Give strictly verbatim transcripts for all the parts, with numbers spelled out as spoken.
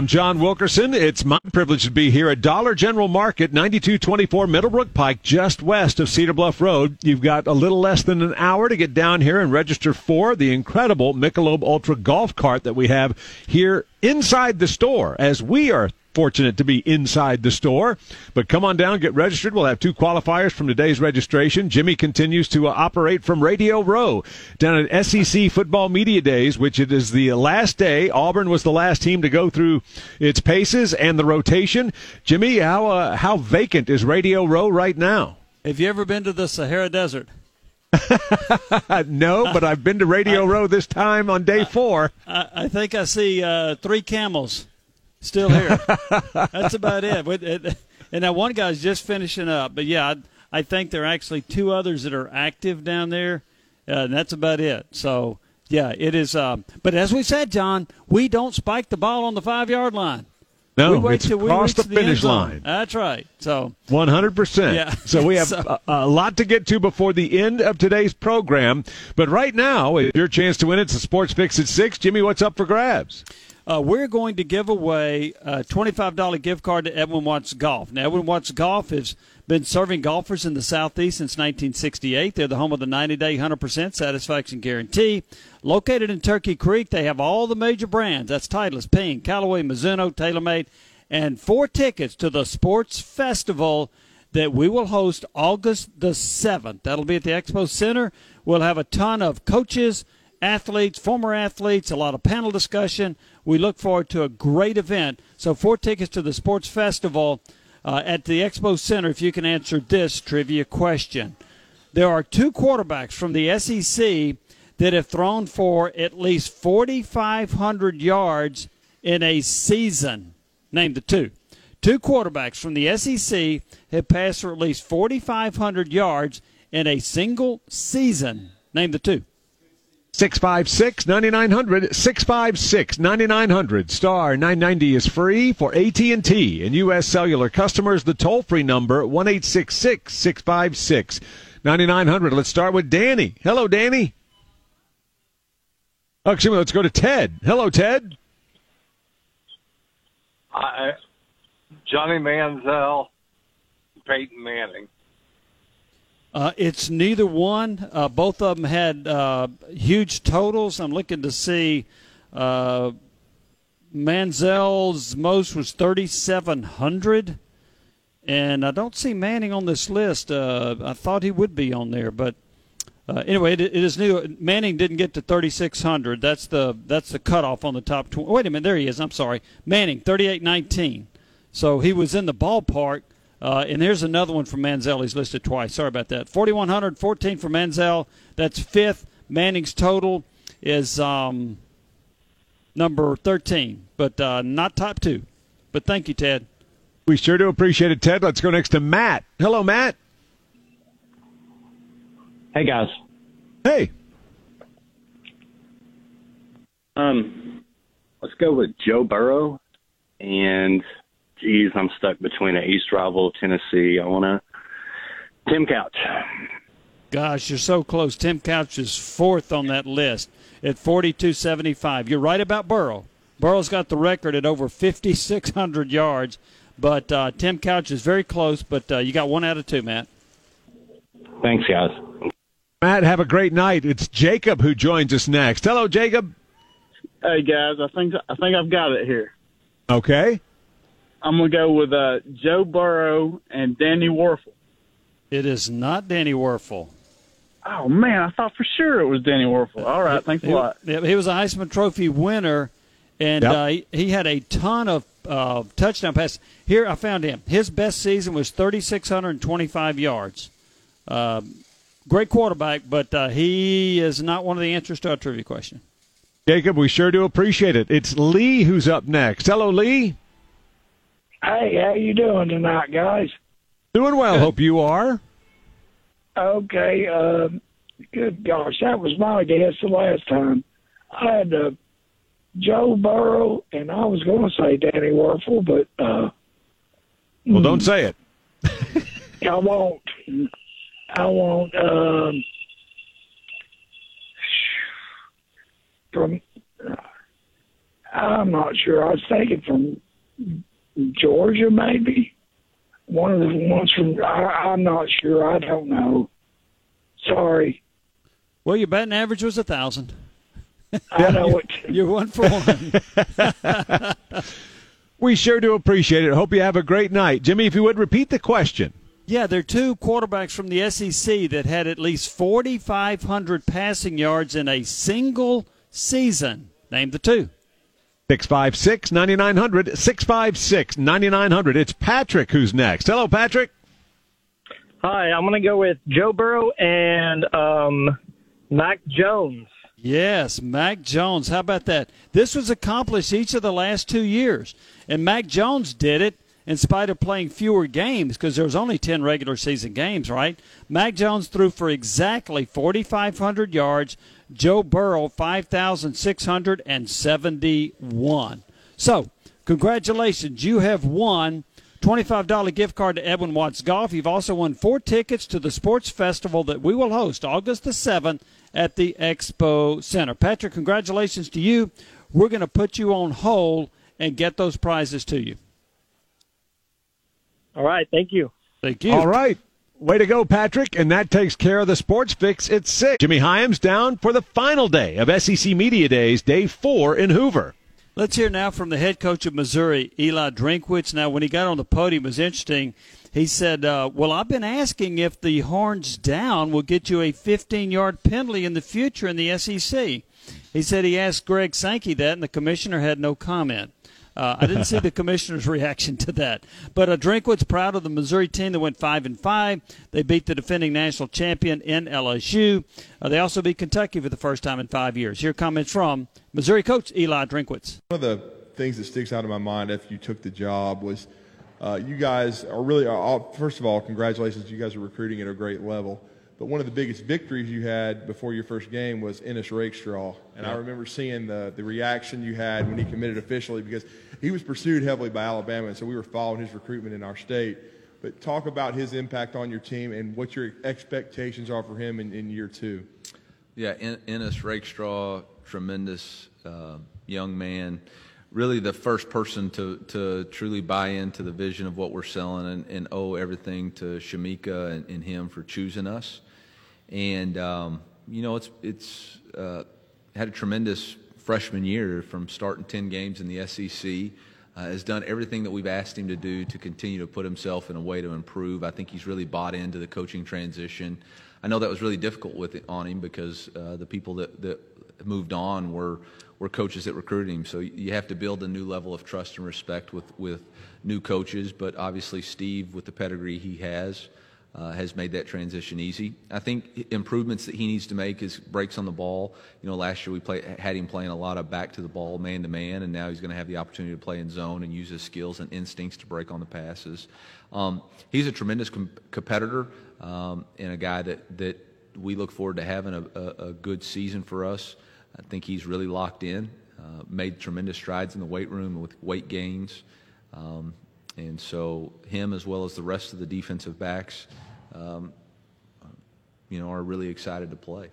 I'm John Wilkerson. It's my privilege to be here at Dollar General Market, ninety-two twenty-four Middlebrook Pike, just west of Cedar Bluff Road. You've got a little less than an hour to get down here and register for the incredible Michelob Ultra golf cart that we have here inside the store, as we are fortunate to be inside the store. But come on down, get registered. We'll have two qualifiers from today's registration. Jimmy continues to uh, operate from Radio Row down at S E C Football Media Days, which it is the last day. Auburn was the last team to go through its paces and the rotation. Jimmy, how uh, how vacant is Radio Row right now? Have you ever been to the Sahara Desert? No, but I've been to Radio Row this time on day four. I, I think I see uh, three camels still here. That's about it. And that one guy's just finishing up. But, yeah, I, I think there are actually two others that are active down there, uh, and that's about it. So, yeah, it is. Um, but as we said, John, we don't spike the ball on the five-yard line. No, we wait it's till we across reach the finish end zone. line. That's right. So one hundred percent. Yeah. So we have So- a, a lot to get to before the end of today's program. But right now, it's your chance to win. It's the Sports Fix at six. Jimmy, what's up for grabs? Uh, we're going to give away a twenty-five dollars gift card to Edwin Watts Golf. Now, Edwin Watts Golf has been serving golfers in the Southeast since nineteen sixty-eight. They're the home of the ninety-day, one hundred percent satisfaction guarantee. Located in Turkey Creek, they have all the major brands. That's Titleist, Ping, Callaway, Mizuno, TaylorMade, and four tickets to the Sports Festival that we will host August the seventh. That'll be at the Expo Center. We'll have a ton of coaches, athletes, former athletes, a lot of panel discussion. We look forward to a great event. So four tickets to the Sports Festival uh, at the Expo Center if you can answer this trivia question. There are two quarterbacks from the S E C that have thrown for at least forty-five hundred yards in a season. Name the two. Two quarterbacks from the S E C have passed for at least forty-five hundred yards in a single season. Name the two. six five six, nine nine zero zero, six five six, nine nine zero zero. Star nine ninety is free for A T and T and U S Cellular customers. The toll-free number, one eight six six, six five six, nine nine zero zero. Let's start with Danny. Hello, Danny. Oh, excuse me, let's go to Ted. Hello, Ted. I, Johnny Manziel, Peyton Manning. Uh, it's neither one. Uh, both of them had uh, huge totals. I'm looking to see uh, Manziel's most was thirty-seven hundred, and I don't see Manning on this list. Uh, I thought he would be on there, but uh, anyway, it, it is new. Manning didn't get to thirty-six hundred. That's the that's the cutoff on the top twenty. Wait a minute, there he is. I'm sorry, Manning, thirty-eight nineteen. So he was in the ballpark. Uh, and here's another one from Manziel. He's listed twice. Sorry about that. forty-one hundred, fourteen for Manziel. That's fifth. Manning's total is um, number thirteen, but uh, not top two. But thank you, Ted. We sure do appreciate it, Ted. Let's go next to Matt. Hello, Matt. Hey, guys. Hey. Um, let's go with Joe Burrow. And, geez, I'm stuck between an East rival, Tennessee. I want to Tim Couch. Gosh, you're so close. Tim Couch is fourth on that list at forty-two seventy-five. You're right about Burrow. Burrow's got the record at over fifty-six hundred yards. But uh, Tim Couch is very close, but uh, you got one out of two, Matt. Thanks, guys. Matt, have a great night. It's Jacob who joins us next. Hello, Jacob. Hey guys, I think I think I've got it here. Okay. I'm gonna go with uh, Joe Burrow and Danny Werfel. It is not Danny Werfel. Oh man, I thought for sure it was Danny Werfel. All right, thanks a He, lot. he was a Heisman Trophy winner, and Yep. uh, he, he had a ton of uh, touchdown passes. Here, I found him. His best season was thirty-six twenty-five yards. Uh, great quarterback, but uh, he is not one of the answers to our trivia question. Jacob, we sure do appreciate it. It's Lee who's up next. Hello, Lee. Hey, how you doing tonight, guys? Doing well. Hope you are. Okay, um, good gosh, that was my guess the last time. I had uh, Joe Burrow, and I was going to say Danny Werfel, but uh, Well, don't say it. I won't. I won't. Um, from I'm not sure. I was thinking from Georgia, maybe. One of the ones from, I, I'm not sure. I don't know. Sorry. Well, your batting average was a thousand. I know it. You're one for one. We sure do appreciate it. Hope you have a great night. Jimmy, if you would repeat the question. Yeah, there are two quarterbacks from the S E C that had at least forty-five hundred passing yards in a single season. Name the two. six five six, nine nine zero zero, six five six, nine nine zero zero. It's Patrick who's next. Hello, Patrick. Hi, I'm going to go with Joe Burrow and um, Mac Jones. Yes, Mac Jones. How about that? This was accomplished each of the last two years. And Mac Jones did it in spite of playing fewer games because there was only ten regular season games, right? Mac Jones threw for exactly forty-five hundred yards. Joe Burrow, five thousand six hundred seventy-one. So, congratulations. You have won twenty-five dollars gift card to Edwin Watts Golf. You've also won four tickets to the sports festival that we will host August the seventh at the Expo Center. Patrick, congratulations to you. We're going to put you on hold and get those prizes to you. All right, thank you. Thank you. All right. Way to go, Patrick. And that takes care of the Sports Fix at six. Jimmy Hyams down for the final day of S E C Media Days, day four in Hoover. Let's hear now from the head coach of Missouri, Eli Drinkwitz. Now, when he got on the podium, it was interesting. He said, uh, well, I've been asking if the horns down will get you a fifteen-yard penalty in the future in the S E C. He said he asked Greg Sankey that, and the commissioner had no comment. Uh, I didn't see the commissioner's reaction to that. But uh, Drinkwitz proud of the Missouri team that went five and five. They beat the defending national champion in L S U. Uh, they also beat Kentucky for the first time in five years. Here are comments from Missouri coach Eli Drinkwitz. One of the things that sticks out in my mind after you took the job was uh, you guys are really, uh, first of all, congratulations. You guys are recruiting at a great level. But one of the biggest victories you had before your first game was Ennis Rakestraw. And I remember seeing the, the reaction you had when he committed officially because he was pursued heavily by Alabama, and so we were following his recruitment in our state. But talk about his impact on your team and what your expectations are for him in, in year two. Yeah, Ennis Rakestraw, tremendous uh, young man. Really the first person to, to truly buy into the vision of what we're selling and, and owe everything to Shamika and, and him for choosing us. And, um, you know, it's it's uh, had a tremendous freshman year from starting ten games in the S E C. Uh, has done everything that we've asked him to do to continue to put himself in a way to improve. I think he's really bought into the coaching transition. I know that was really difficult with it on him because uh, the people that, that moved on were were coaches that recruited him. So you have to build a new level of trust and respect with, with new coaches. But obviously Steve, with the pedigree he has, Uh, has made that transition easy. I think improvements that he needs to make is breaks on the ball. You know, last year we play, had him playing a lot of back to the ball, man to man, and now he's going to have the opportunity to play in zone and use his skills and instincts to break on the passes. Um, he's a tremendous com- competitor um, and a guy that, that we look forward to having a, a, a good season for us. I think he's really locked in, uh, made tremendous strides in the weight room with weight gains. Um, And so him as well as the rest of the defensive backs, um, you know, are really excited to play.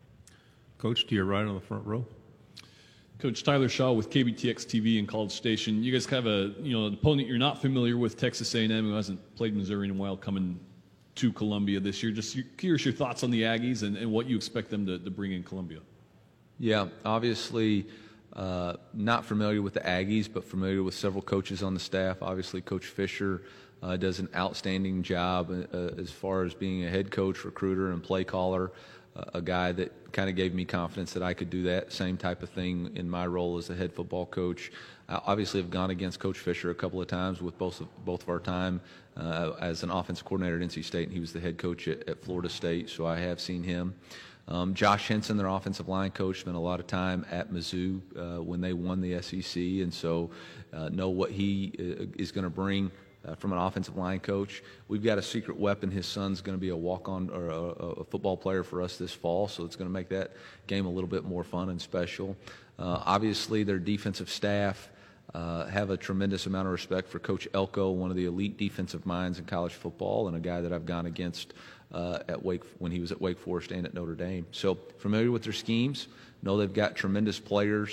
Coach, to your right on the front row. Coach Tyler Shaw with K B T X T V and College Station. You guys have a, you know, an opponent you're not familiar with, Texas A and M, who hasn't played Missouri in a while, coming to Columbia this year. Just curious your thoughts on the Aggies and, and what you expect them to, to bring in Columbia. Yeah, obviously uh, not familiar with the Aggies, but familiar with several coaches on the staff. Obviously, Coach Fisher uh, does an outstanding job uh, as far as being a head coach, recruiter, and play caller. Uh, a guy that kind of gave me confidence that I could do that same type of thing in my role as a head football coach. I obviously have gone against Coach Fisher a couple of times with both of, both of our time uh, as an offensive coordinator at N C State, and he was the head coach at, at Florida State, so I have seen him. Um, Josh Henson, their offensive line coach, spent a lot of time at Mizzou uh, when they won the S E C, and so uh, know what he uh, is going to bring uh, from an offensive line coach. We've got a secret weapon. His son's going to be a walk-on or a, a football player for us this fall, so it's going to make that game a little bit more fun and special. Uh, obviously, their defensive staff uh, have a tremendous amount of respect for Coach Elko, one of the elite defensive minds in college football, and a guy that I've gone against Uh, at Wake when he was at Wake Forest and at Notre Dame. So familiar with their schemes, know they've got tremendous players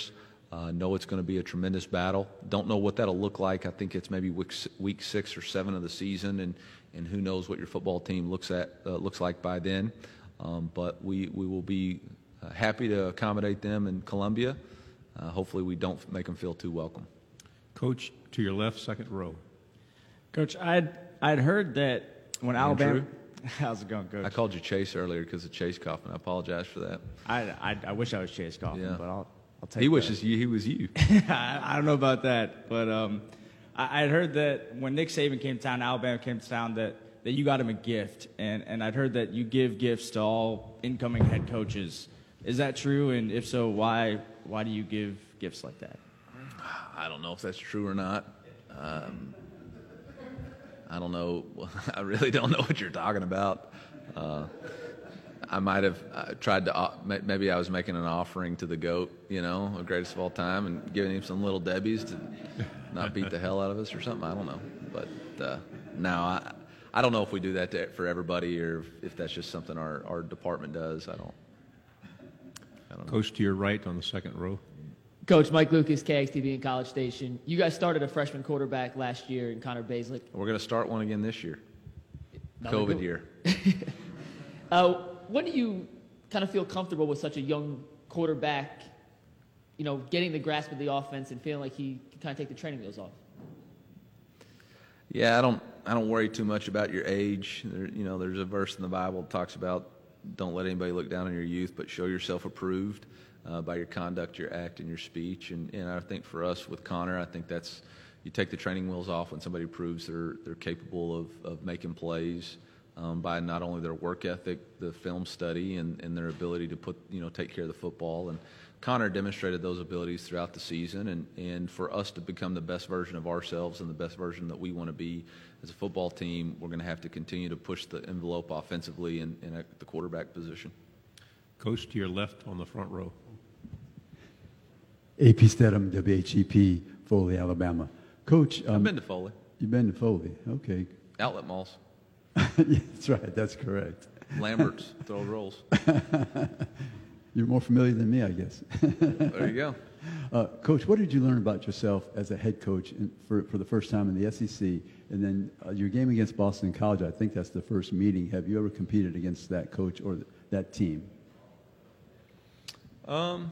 Uh, know it's going to be a tremendous battle. Don't know what that'll look like. I think it's maybe week, week six or seven of the season, and, and who knows what your football team looks at uh, looks like by then. Um, but we, we will be uh, happy to accommodate them in Columbia. Uh, hopefully we don't make them feel too welcome. Coach, to your left, second row. Coach, I'd, I'd heard that when Andrew? Alabama – how's it going, Coach? I called you Chase earlier because of Chase Kaufman. I apologize for that. I, I, I wish I was Chase Kaufman, Yeah. but I'll, I'll take He that. wishes you, he was you. I, I don't know about that, but um, I, I'd heard that when Nick Saban came to town, Alabama came to town, that, that you got him a gift, and, and I'd heard that you give gifts to all incoming head coaches. Is that true? And if so, why why do you give gifts like that? I don't know if that's true or not. Um, I don't know. I really don't know what you're talking about. Uh, I might have uh, tried to, uh, maybe I was making an offering to the GOAT, you know, the greatest of all time, and giving him some little Debbies to not beat the hell out of us or something. I don't know. But uh, no, I, I don't know if we do that to, for everybody or if, if that's just something our, our department does. I don't, I don't know. Coach, to your right on the second row. Coach, Mike Lucas, K X T V and College Station. You guys started a freshman quarterback last year in Connor Baselick. We're going to start one again this year. Another COVID good- year. Uh, when do you kind of feel comfortable with such a young quarterback, you know, getting the grasp of the offense and feeling like he can kind of take the training wheels off? Yeah, I don't. I don't worry too much about your age. There, you know, there's a verse in the Bible that talks about don't let anybody look down on your youth, but show yourself approved uh, by your conduct, your act, and your speech. And, and I think for us with Connor, I think that's you take the training wheels off when somebody proves they're they're capable of of making plays. Um, by not only their work ethic, the film study, and, and their ability to put, you know, take care of the football. And Connor demonstrated those abilities throughout the season. And, and for us to become the best version of ourselves and the best version that we want to be as a football team, we're going to have to continue to push the envelope offensively and, and at the quarterback position. Coach, to your left on the front row. A P Stedham, W H E P, Foley, Alabama. Coach. Um, I've been to Foley. You've been to Foley. Okay. Outlet malls. Yeah, that's right. That's correct. Lambert's, throw rolls. You're more familiar than me, I guess. There you go. Uh, coach, what did you learn about yourself as a head coach in, for, for the first time in the S E C? And then uh, your game against Boston College, I think that's the first meeting. Have you ever competed against that coach or th- that team? Um,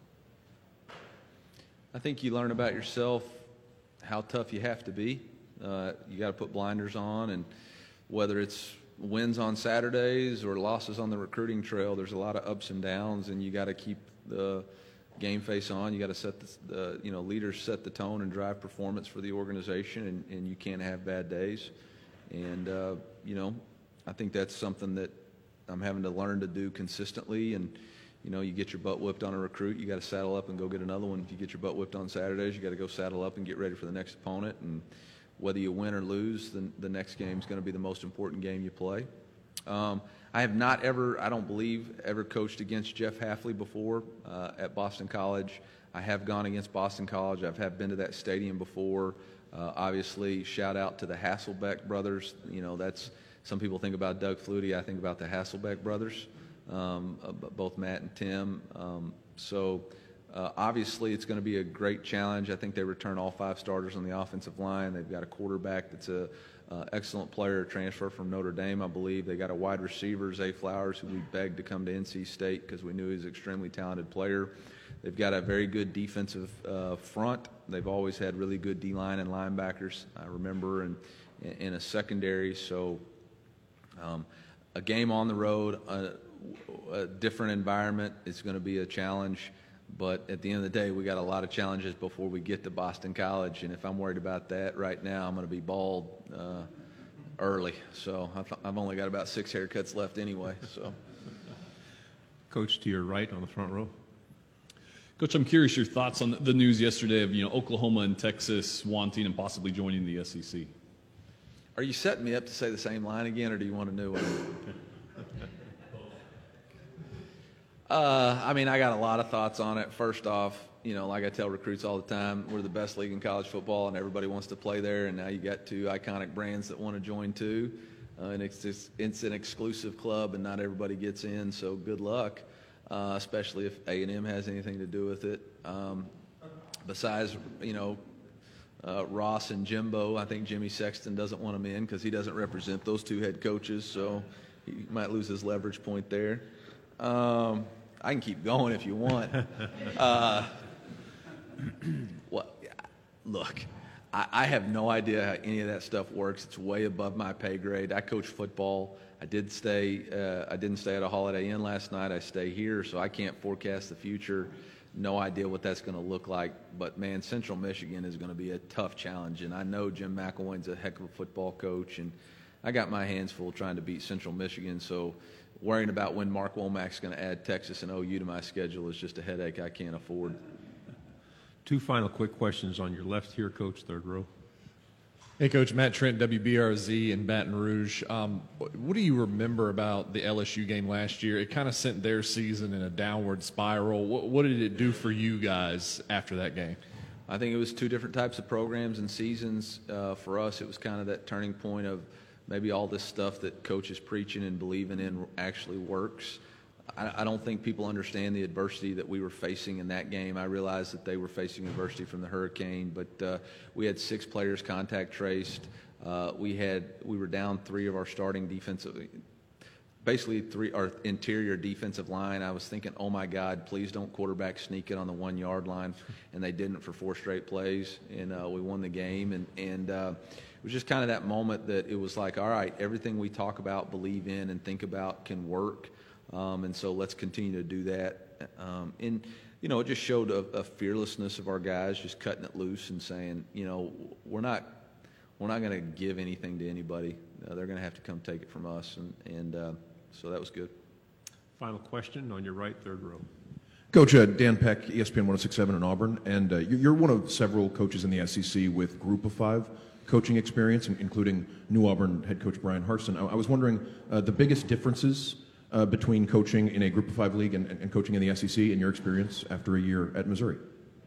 I think you learn about yourself, how tough you have to be. Uh, you got to put blinders on, and whether it's wins on Saturdays or losses on the recruiting trail, there's a lot of ups and downs, and you got to keep the game face on. You got to set the, the, you know, leaders set the tone and drive performance for the organization, and, and you can't have bad days. And, uh, you know, I think that's something that I'm having to learn to do consistently. And, you know, you get your butt whipped on a recruit, you got to saddle up and go get another one. If you get your butt whipped on Saturdays, you got to go saddle up and get ready for the next opponent. And whether you win or lose, the, the next game is going to be the most important game you play. Um, I have not ever, I don't believe, ever coached against Jeff Hafley before uh, at Boston College. I have gone against Boston College. I've have been to that stadium before. Uh, obviously, shout out to the Hasselbeck brothers. You know, that's, some people think about Doug Flutie. I think about the Hasselbeck brothers, um, uh, both Matt and Tim. Um, so, Uh, obviously, it's going to be a great challenge. I think they return all five starters on the offensive line. They've got a quarterback that's a uh, excellent player, transfer from Notre Dame, I believe. They got a wide receiver, Zay Flowers, who we begged to come to N C State because we knew he was an extremely talented player. They've got a very good defensive uh, front. They've always had really good D-line and linebackers, I remember, and in a secondary. So um, a game on the road, a, a different environment is going to be a challenge. But at the end of the day, we got a lot of challenges before we get to Boston College. And if I'm worried about that right now, I'm going to be bald uh, early. So I've, I've only got about six haircuts left anyway. So, Coach, to your right on the front row. Coach, I'm curious your thoughts on the news yesterday of, you know, Oklahoma and Texas wanting and possibly joining the S E C. Are you setting me up to say the same line again, or do you want a new one? Uh, I mean, I got a lot of thoughts on it. First off, you know, like I tell recruits all the time, we're the best league in college football, and everybody wants to play there. And now you got two iconic brands that want to join too, uh, and it's just, it's an exclusive club, and not everybody gets in. So good luck, uh, especially if A and M has anything to do with it. Um, besides, you know, uh, Ross and Jimbo, I think Jimmy Sexton doesn't want him in because he doesn't represent those two head coaches, so he might lose his leverage point there. Um, I can keep going if you want. uh, well, look, I, I have no idea how any of that stuff works. It's way above my pay grade. I coach football. I did stay. Uh, I didn't stay at a Holiday Inn last night. I stay here, so I can't forecast the future. No idea what that's going to look like. But man, Central Michigan is going to be a tough challenge, and I know Jim McElwain's a heck of a football coach, and I got my hands full trying to beat Central Michigan. So worrying about when Mark Womack's going to add Texas and O U to my schedule is just a headache I can't afford. Two final quick questions on your left here, Coach, third row. Hey, Coach. Matt Trent, W B R Z in Baton Rouge. Um, what do you remember about the L S U game last year? It kind of sent their season in a downward spiral. What, what did it do for you guys after that game? I think it was two different types of programs and seasons. Uh, for us, it was kind of that turning point of maybe all this stuff that Coach is preaching and believing in actually works. I, I don't think people understand the adversity that we were facing in that game. I realized that they were facing adversity from the hurricane, but uh, we had six players contact traced. Uh, we had we were down three of our starting defensive, basically three our interior defensive line. I was thinking, oh my God, please don't quarterback sneak it on the one yard line, and they didn't for four straight plays, and uh, we won the game. And and uh, it was just kind of that moment that it was like, all right, everything we talk about, believe in, and think about can work. Um, and so let's continue to do that. Um, and, you know, it just showed a, a fearlessness of our guys just cutting it loose and saying, you know, we're not we're not going to give anything to anybody. Uh, they're going to have to come take it from us. And, and uh, so that was good. Final question on your right, third row. Coach, uh, Dan Peck, E S P N one oh six point seven in Auburn. And uh, you're one of several coaches in the S E C with Group of Five coaching experience, including New Auburn head coach Brian Harsin. I, I was wondering uh, the biggest differences Uh, between coaching in a Group of Five league and, and coaching in the S E C in your experience after a year at Missouri?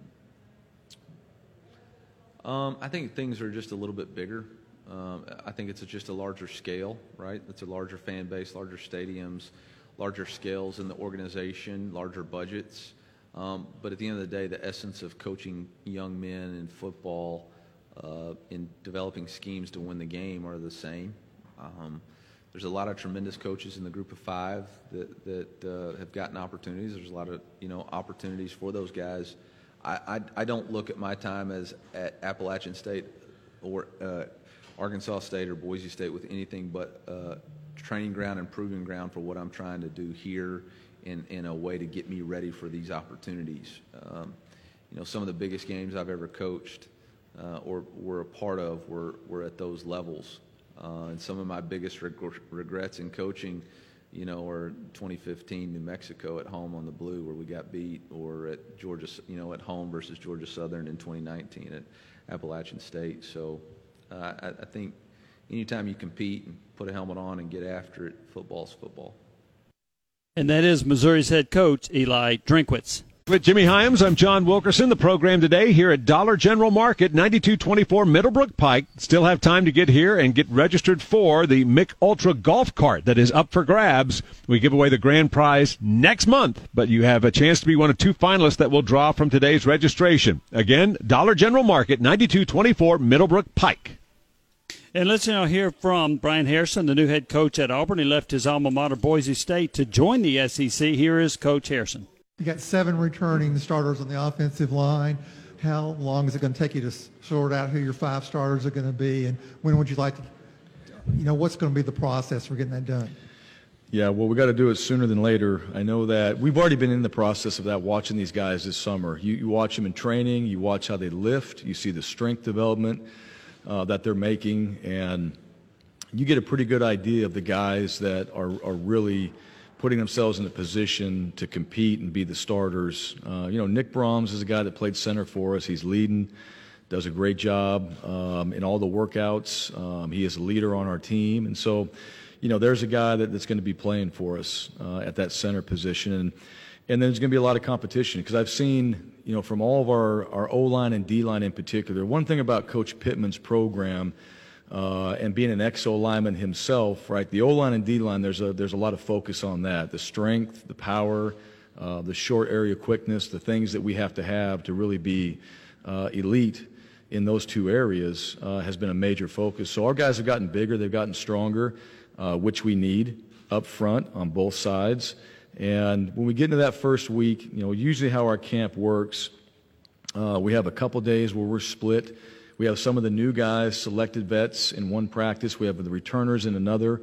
Um, I think things are just a little bit bigger. Um, I think it's a, just a larger scale, right? It's a larger fan base, larger stadiums, larger scales in the organization, larger budgets. Um, but at the end of the day, the essence of coaching young men in football, uh, in developing schemes to win the game are the same. Um, There's a lot of tremendous coaches in the Group of Five that that uh, have gotten opportunities. There's a lot of you know opportunities for those guys. I, I, I don't look at my time as at Appalachian State or uh, Arkansas State or Boise State with anything but uh, training ground and proving ground for what I'm trying to do here in in a way to get me ready for these opportunities. Um, you know, some of the biggest games I've ever coached uh, or were a part of were were at those levels. Uh, and some of my biggest reg- regrets in coaching, you know, are twenty fifteen New Mexico at home on the Blue where we got beat, or at Georgia, you know, at home versus Georgia Southern in twenty nineteen at Appalachian State. So uh, I, I think anytime you compete and put a helmet on and get after it, football's football. And that is Missouri's head coach, Eli Drinkwitz. With Jimmy Hyams, I'm John Wilkerson. The program today here at Dollar General Market, ninety-two twenty-four Middlebrook Pike. Still have time to get here and get registered for the Mick Ultra Golf Cart that is up for grabs. We give away the grand prize next month, but you have a chance to be one of two finalists that will draw from today's registration. Again, Dollar General Market, ninety-two twenty-four Middlebrook Pike. And let's now hear from Brian Harsin, the new head coach at Auburn. He left his alma mater, Boise State, to join the S E C. Here is Coach Harsin. You got seven returning starters on the offensive line. How long is it going to take you to sort out who your five starters are going to be, and when would you like to, you know, what's going to be the process for getting that done? Yeah, well, we got to do it sooner than later. I know that we've already been in the process of that, watching these guys this summer. You, you watch them in training, you watch how they lift, you see the strength development uh, that they're making, and you get a pretty good idea of the guys that are, are really putting themselves in a position to compete and be the starters. Uh, you know, Nick Brahms is a guy that played center for us. He's leading, does a great job um, in all the workouts. Um, he is a leader on our team. And so, you know, there's a guy that, that's going to be playing for us uh, at that center position. And, and then there's going to be a lot of competition because I've seen, you know, from all of our, our O-line and D-line in particular, one thing about Coach Pittman's program Uh, and being an ex-O lineman himself, right? The O-line and D-line, there's a there's a lot of focus on that. The strength, the power, uh, the short area quickness, the things that we have to have to really be uh, elite in those two areas uh, has been a major focus. So our guys have gotten bigger, they've gotten stronger, uh, which we need up front on both sides. And when we get into that first week, you know, usually how our camp works, uh, we have a couple days where we're split. We have some of the new guys, selected vets, in one practice. We have the returners in another,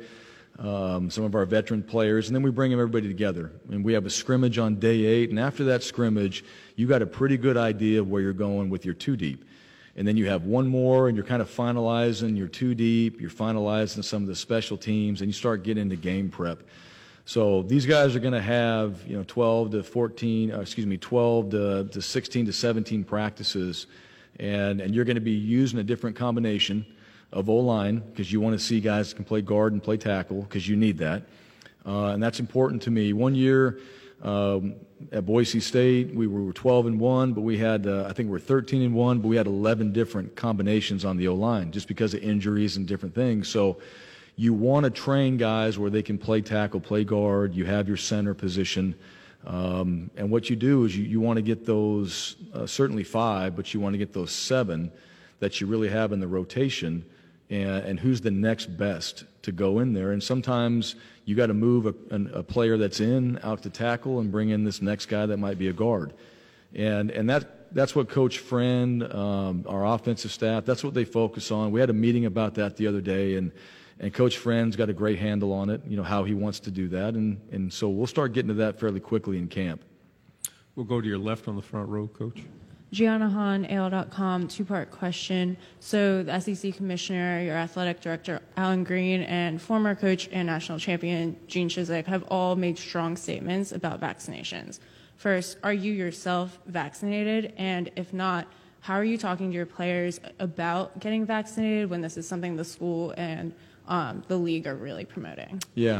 um, some of our veteran players, and then we bring everybody together. And we have a scrimmage on day eight, and after that scrimmage, you got a pretty good idea of where you're going with your two deep. And then you have one more, and you're kind of finalizing your two deep, you're finalizing some of the special teams, and you start getting into game prep. So these guys are going to have, you know, twelve to fourteen, uh, excuse me, twelve to, to sixteen to seventeen practices, and, and you're going to be using a different combination of O-line because you want to see guys that can play guard and play tackle because you need that. Uh, and that's important to me. One year um, at Boise State, we were twelve and one, but we had, uh, I think we were thirteen and one, but we had eleven different combinations on the O-line just because of injuries and different things. So you want to train guys where they can play tackle, play guard, you have your center position. Um, and what you do is you, you want to get those, uh, certainly five, but you want to get those seven that you really have in the rotation, and, and who's the next best to go in there. And sometimes you got to move a, an, a player that's in out to tackle and bring in this next guy that might be a guard. And, and that, that's what Coach Friend, um, our offensive staff, that's what they focus on. We had a meeting about that the other day, and And Coach Friend's got a great handle on it, you know, how he wants to do that. And, and so we'll start getting to that fairly quickly in camp. We'll go to your left on the front row, Coach. Gianna Hahn, A L dot com, two-part question. So the S E C Commissioner, your athletic director, Alan Green, and former coach and national champion, Gene Chizik, have all made strong statements about vaccinations. First, are you yourself vaccinated? And if not, how are you talking to your players about getting vaccinated when this is something the school and um, the league are really promoting? Yeah.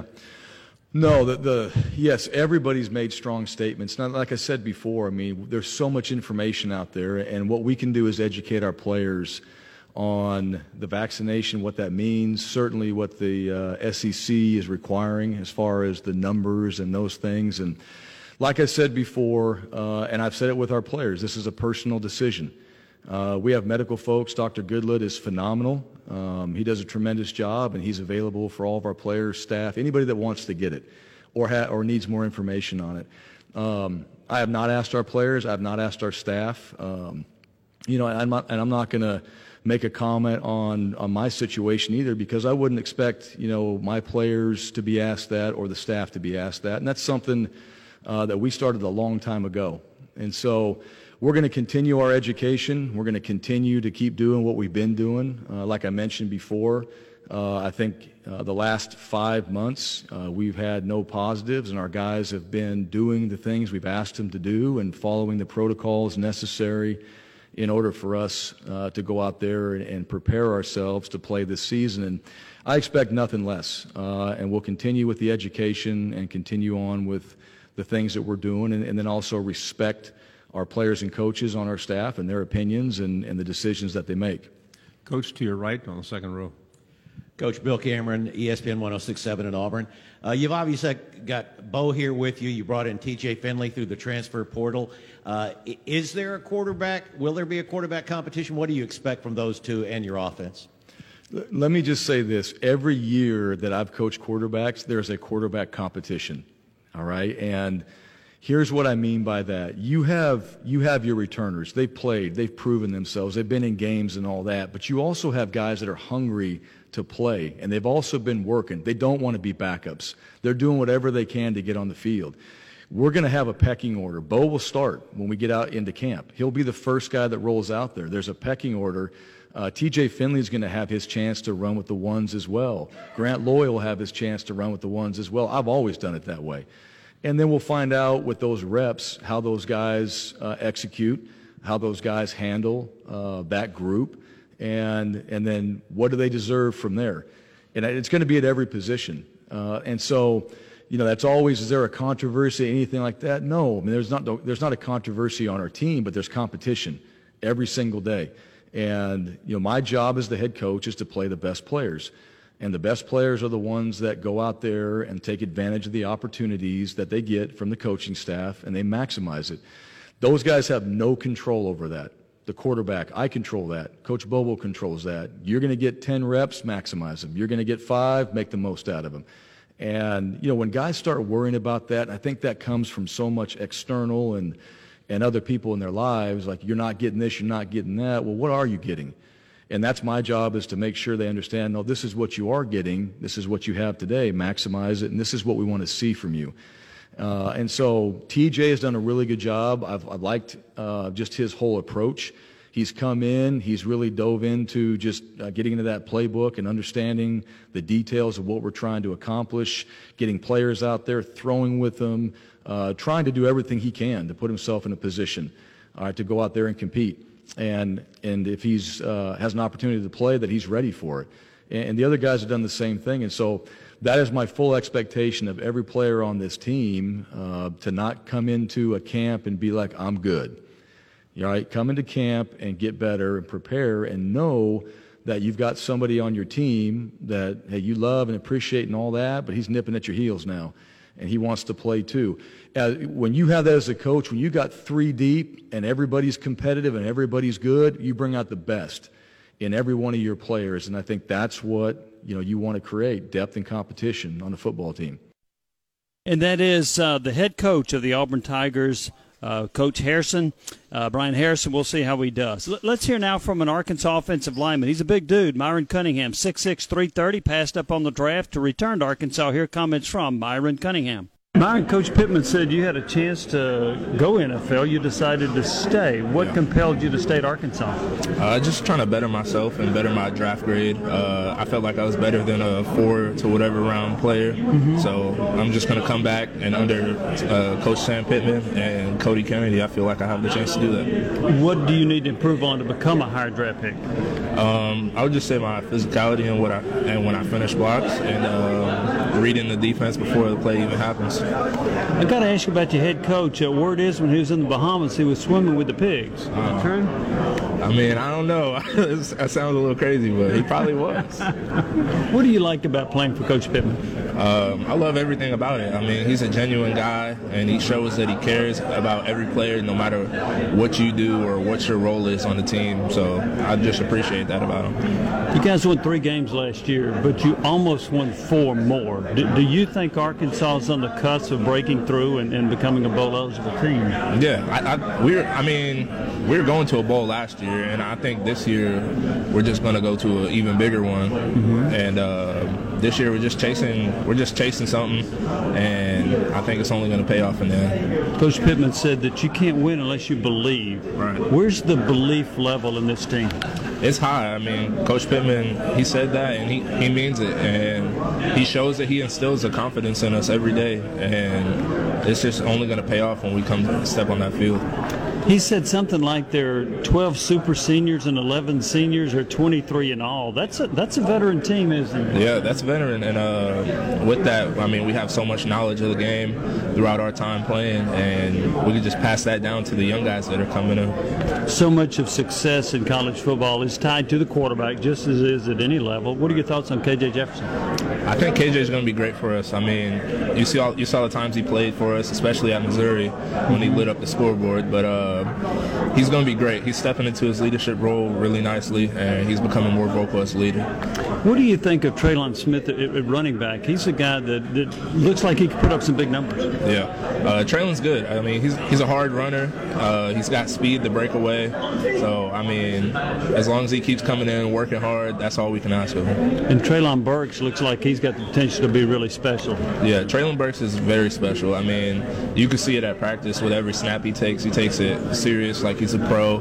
No, the, the yes, everybody's made strong statements. Now, like I said before, I mean, there's so much information out there, and what we can do is educate our players on the vaccination, what that means, certainly what the uh, S E C is requiring as far as the numbers and those things. And like I said before, uh, and I've said it with our players, this is a personal decision. Uh, we have medical folks. Doctor Goodlett is phenomenal. Um, he does a tremendous job, and he's available for all of our players, staff, anybody that wants to get it or ha- or needs more information on it. Um, I have not asked our players. I have not asked our staff. Um, you know, and I'm not, and I'm not going to make a comment on, on my situation either, because I wouldn't expect, you know, my players to be asked that or the staff to be asked that. And that's something uh, that we started a long time ago. And so we're going to continue our education. We're going to continue to keep doing what we've been doing. Uh, like I mentioned before, uh, I think uh, the last five months uh, we've had no positives, and our guys have been doing the things we've asked them to do and following the protocols necessary in order for us uh, to go out there and, and prepare ourselves to play this season. And I expect nothing less. Uh, and we'll continue with the education and continue on with the things that we're doing, and, and then also respect our players and coaches on our staff and their opinions and, and the decisions that they make. Coach, to your right on the second row. Coach Bill Cameron, E S P N one oh six point seven in Auburn. Uh, you've obviously got Bo here with you. You brought in T J Finley through the transfer portal. Uh, is there a quarterback? Will there be a quarterback competition? What do you expect from those two and your offense? Let me just say this. Every year that I've coached quarterbacks, there's a quarterback competition, all right? And here's what I mean by that. You have you have your returners. They've played. They've proven themselves. They've been in games and all that. But you also have guys that are hungry to play, and they've also been working. They don't want to be backups. They're doing whatever they can to get on the field. We're going to have a pecking order. Bo will start when we get out into camp. He'll be the first guy that rolls out there. There's a pecking order. Uh, T J Finley's going to have his chance to run with the ones as well. Grant Loy will have his chance to run with the ones as well. I've always done it that way. And then we'll find out with those reps how those guys uh, execute, how those guys handle uh, that group, and and then what do they deserve from there. And it's going to be at every position. Uh, and so, you know, that's always, is there a controversy, anything like that? No. I mean, there's not, there's not a controversy on our team, but there's competition every single day. And, you know, my job as the head coach is to play the best players. And the best players are the ones that go out there and take advantage of the opportunities that they get from the coaching staff, and they maximize it. Those guys have no control over that. the quarterback. I control that. Coach Bobo controls that. You're going to get ten reps, maximize them. You're going to get five, make the most out of them. And, you know, when guys start worrying about that, I think that comes from so much external and, and other people in their lives, like you're not getting this, you're not getting that. Well, what are you getting? And that's my job, is to make sure they understand, no, this is what you are getting, this is what you have today, maximize it, and this is what we want to see from you. Uh, and so T J has done a really good job. I've, I've liked uh, just his whole approach. He's come in, he's really dove into just uh, getting into that playbook and understanding the details of what we're trying to accomplish, getting players out there, throwing with them, uh, trying to do everything he can to put himself in a position uh, to go out there and compete. And and if he's uh, has an opportunity to play, that he's ready for it. And, and the other guys have done the same thing. And so that is my full expectation of every player on this team, uh, to not come into a camp and be like, I'm good. All right, come into camp and get better and prepare and know that you've got somebody on your team that, hey, you love and appreciate and all that, but he's nipping at your heels now, and he wants to play too. Uh, when you have that as a coach, when you got three deep and everybody's competitive and everybody's good, you bring out the best in every one of your players, and I think that's what you know you want to create, depth and competition on a football team. And that is uh, the head coach of the Auburn Tigers, uh, Coach Harrison, uh, Brian Harrison. We'll see how he does. L- let's hear now from an Arkansas offensive lineman. He's a big dude, Myron Cunningham, six six, three thirty, passed up on the draft to return to Arkansas. Here are comments from Myron Cunningham. Myron, Coach Pittman said you had a chance to go N F L. You decided to stay. What yeah. compelled you to stay at Arkansas? Uh, just trying to better myself and better my draft grade. Uh, I felt like I was better than a four to whatever round player. Mm-hmm. So I'm just going to come back, and under uh, Coach Sam Pittman and Cody Kennedy, I feel like I have the chance to do that. What do you need to improve on to become a higher draft pick? Um, I would just say my physicality and what I and when I finish blocks and uh, reading the defense before the play even happens. I got to ask you about your head coach. Uh, word is when he was in the Bahamas, he was swimming with the pigs. Is that uh, true? I mean, I don't know. That sounds a little crazy, but he probably was. What do you like about playing for Coach Pittman? Um, I love everything about it. I mean, he's a genuine guy, and he shows that he cares about every player, no matter what you do or what your role is on the team. So I just appreciate that about him. You guys won three games last year, but you almost won four more. Do, do you think Arkansas is on the cusp of breaking through and, and becoming a bowl-eligible team? Yeah, I, I, we're. I mean, we were going to a bowl last year, and I think this year we're just going to go to an even bigger one. Mm-hmm. And uh, this year we're just chasing. We're just chasing something, and I think it's only going to pay off in the end. Coach Pittman said that you can't win unless you believe. Right. Where's the belief level in this team? It's high. I mean, Coach Pittman, he said that, and he, he means it. And he shows that he instills a confidence in us every day. And it's just only going to pay off when we come to step on that field. He said something like there are twelve super seniors and eleven seniors, or twenty-three in all. That's a, that's a veteran team, isn't it? Yeah, that's veteran. And uh, with that, I mean, we have so much knowledge of the game throughout our time playing, and we can just pass that down to the young guys that are coming in. So much of success in college football is tied to the quarterback, just as it is at any level. What are your thoughts on K J Jefferson? I think K J is going to be great for us. I mean, you see all, you saw the times he played for us, especially at Missouri when he lit up the scoreboard. But uh, he's going to be great. He's stepping into his leadership role really nicely, and he's becoming more vocal as a leader. What do you think of Traylon Smith at, at running back? He's a guy that, that looks like he could put up some big numbers. Yeah, uh, Traylon's good. I mean, he's he's a hard runner. Uh, he's got speed to break away. So, I mean, as long as he keeps coming in and working hard, that's all we can ask of him. And Traylon Burks looks like he's got the potential to be really special. Yeah, Traylon Burks is very special. I mean, you can see it at practice with every snap he takes. He takes it serious like he's a pro,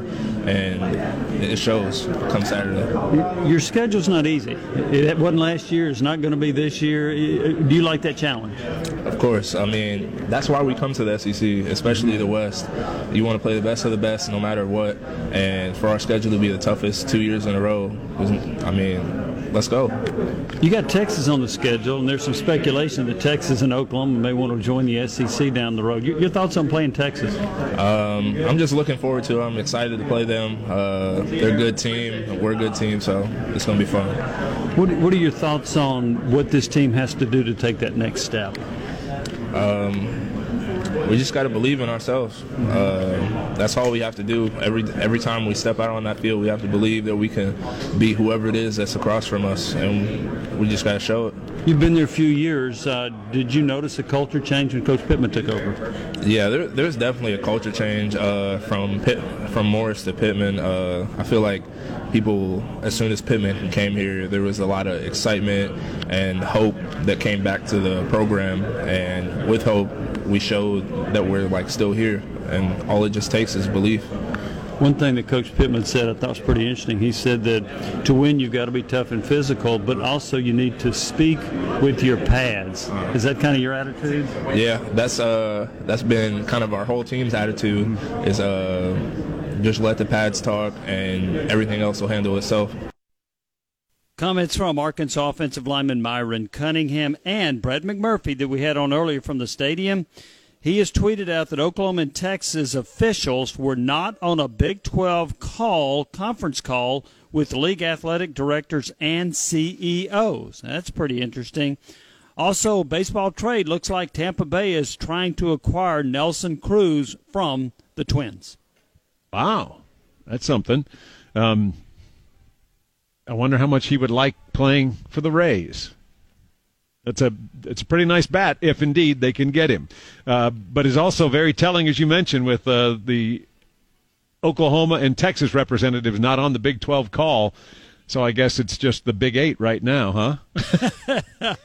and it shows come Saturday. Your schedule's not easy. It wasn't last year. It's not going to be this year. Do you like that challenge? Of course. I mean, that's why we come to the S E C, especially the West. You want to play the best of the best no matter what, and for our schedule to be the toughest two years in a row, I mean, let's go. You got Texas on the schedule, and there's some speculation that Texas and Oklahoma may want to join the S E C down the road. Your, your thoughts on playing Texas? Um, I'm just looking forward to it. I'm excited to play them. Uh, they're a good team. We're a good team, so it's going to be fun. What, what are your thoughts on what this team has to do to take that next step? Um, we just got to believe in ourselves. Uh, that's all we have to do. Every every time we step out on that field, we have to believe that we can beat whoever it is that's across from us, and we just got to show it. You've been there a few years. Uh, did you notice a culture change when Coach Pittman took over? Yeah, there, there's definitely a culture change uh, from Pitt, from Morris to Pittman. Uh, I feel like people, as soon as Pittman came here, there was a lot of excitement and hope that came back to the program, and with hope, we showed that we're like still here, and all it just takes is belief. One thing that Coach Pittman said I thought was pretty interesting, he said that to win you've got to be tough and physical, but also you need to speak with your pads. Is that kind of your attitude? Yeah, that's uh, that's been kind of our whole team's attitude, is uh, just let the pads talk and everything else will handle itself. Comments from Arkansas offensive lineman Myron Cunningham and Brad McMurphy that we had on earlier from the stadium. He has tweeted out that Oklahoma and Texas officials were not on a Big twelve call, conference call, with league athletic directors and C E Os. That's pretty interesting. Also, baseball trade looks like Tampa Bay is trying to acquire Nelson Cruz from the Twins. Wow, that's something. Um, I wonder how much he would like playing for the Rays. It's a it's a pretty nice bat if indeed they can get him. Uh, but is also very telling, as you mentioned, with uh, the Oklahoma and Texas representatives not on the Big twelve call. So I guess it's just the Big Eight right now, huh?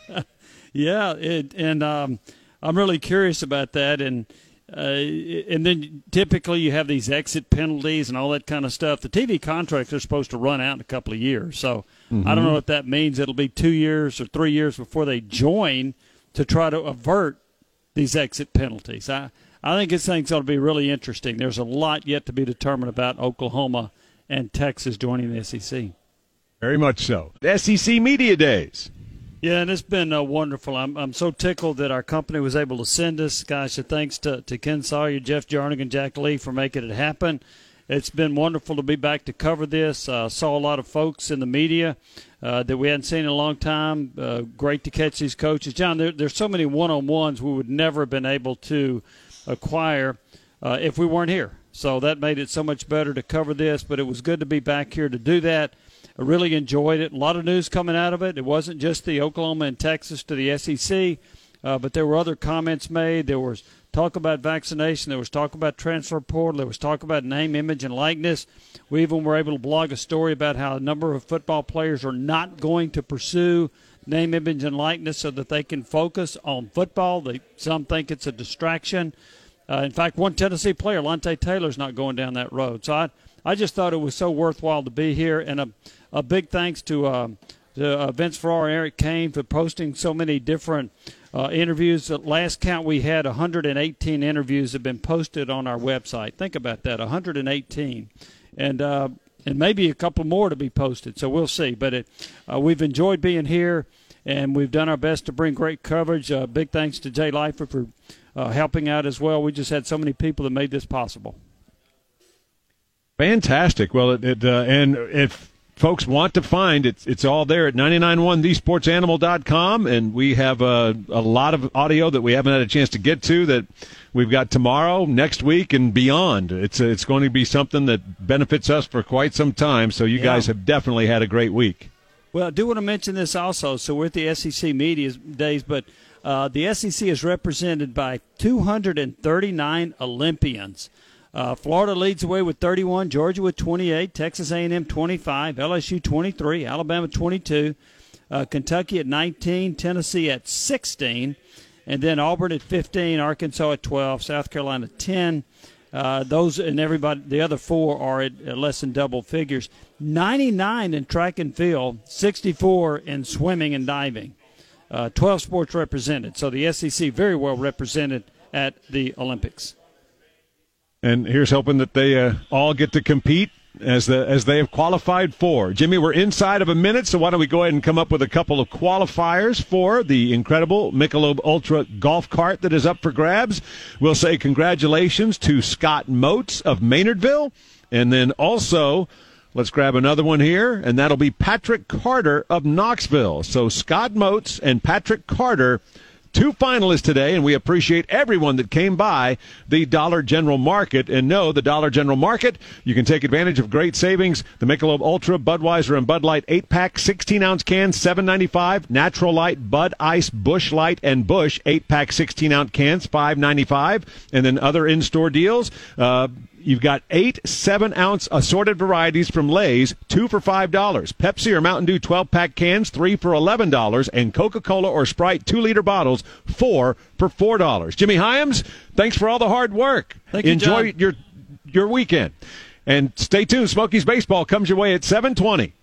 Yeah, it, and um, I'm really curious about that. And uh, and then typically you have these exit penalties and all that kind of stuff. The T V contracts are supposed to run out in a couple of years, so mm-hmm. I don't know what that means. It'll be two years or three years before they join to try to avert these exit penalties. I, I think this thing's going to be really interesting. There's a lot yet to be determined about Oklahoma and Texas joining the S E C. Very much so. The S E C Media Days. Yeah, and it's been uh, wonderful. I'm I'm so tickled that our company was able to send us. Guys, so thanks to, to Ken Sawyer, Jeff Jarnigan, Jack Lee for making it happen. It's been wonderful to be back to cover this. Uh, saw a lot of folks in the media uh, that we hadn't seen in a long time. Uh, great to catch these coaches. John, there, there's so many one-on-ones we would never have been able to acquire uh, if we weren't here. So that made it so much better to cover this, but it was good to be back here to do that. I really enjoyed it. A lot of news coming out of it. It wasn't just the Oklahoma and Texas to the S E C, uh, but there were other comments made. There was talk about vaccination. There was talk about transfer portal. There was talk about name, image, and likeness. We even were able to blog a story about how a number of football players are not going to pursue name, image, and likeness so that they can focus on football. They, some think it's a distraction. Uh, in fact, one Tennessee player, Lante Taylor's not going down that road. So I, I just thought it was so worthwhile to be here, and a A big thanks to, uh, to uh, Vince Farrar and Eric Kane for posting so many different uh, interviews. At last count, we had one hundred eighteen interviews have been posted on our website. Think about that, one hundred eighteen. And uh, and maybe a couple more to be posted, so we'll see. But it, uh, we've enjoyed being here, and we've done our best to bring great coverage. Uh, big thanks to Jay Leifer for uh, helping out as well. We just had so many people that made this possible. Fantastic. Well, it, it uh, and if folks want to find it, it's all there at nine nine one the sports animal dot com, and we have a, a lot of audio that we haven't had a chance to get to that we've got tomorrow, next week, and beyond. It's it's going to be something that benefits us for quite some time, so you yeah. guys have definitely had a great week. Well, I do want to mention this also. So we're at the S E C Media Days, but uh, the S E C is represented by two hundred thirty-nine Olympians. Uh, Florida leads the way with thirty-one, Georgia with twenty-eight, Texas A and M twenty-five, L S U twenty-three, Alabama twenty-two, uh, Kentucky at nineteen, Tennessee at sixteen, and then Auburn at fifteen, Arkansas at twelve, South Carolina at ten. Uh, those and everybody, the other four are at, at less than double figures. ninety-nine in track and field, sixty-four in swimming and diving. Uh, twelve sports represented. So the S E C very well represented at the Olympics. And here's hoping that they uh, all get to compete as the as they have qualified for. Jimmy, we're inside of a minute, so why don't we go ahead and come up with a couple of qualifiers for the incredible Michelob Ultra golf cart that is up for grabs. We'll say congratulations to Scott Moats of Maynardville, and then also let's grab another one here, and that'll be Patrick Carter of Knoxville. So Scott Moats and Patrick Carter, two finalists today, and we appreciate everyone that came by the Dollar General Market. And no, the Dollar General Market, you can take advantage of great savings. The Michelob Ultra, Budweiser, and Bud Light eight-pack, sixteen-ounce cans, seven ninety-five. Natural Light, Bud Ice, Busch Light, and Busch eight-pack, sixteen-ounce cans, five ninety-five. And then other in-store deals, uh, you've got eight seven-ounce assorted varieties from Lay's, two for five dollars. Pepsi or Mountain Dew twelve-pack cans, three for eleven dollars. And Coca-Cola or Sprite two-liter bottles, four for four dollars. Jimmy Hyams, thanks for all the hard work. Thank you, Enjoy John. your your weekend. And stay tuned. Smokies Baseball comes your way at seven twenty.